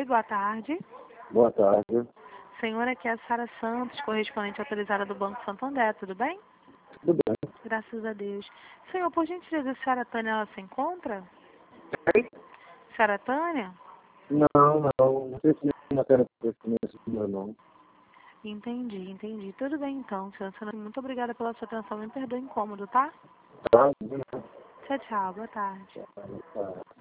Oi, boa tarde. Boa tarde. Senhora, aqui é a Sara Santos, correspondente autorizada do Banco Santander, tudo bem? Tudo bem? Graças a Deus. Senhor, por gentileza, a senhora Tânia, ela se encontra? Oi? Senhora Tânia? Não. Não sei se na terapeuta nesse número, não. Entendi. Tudo bem então, senhora. Muito obrigada pela sua atenção. Me perdoe o incômodo, tá? Tá? Tchau, boa tarde. Tá.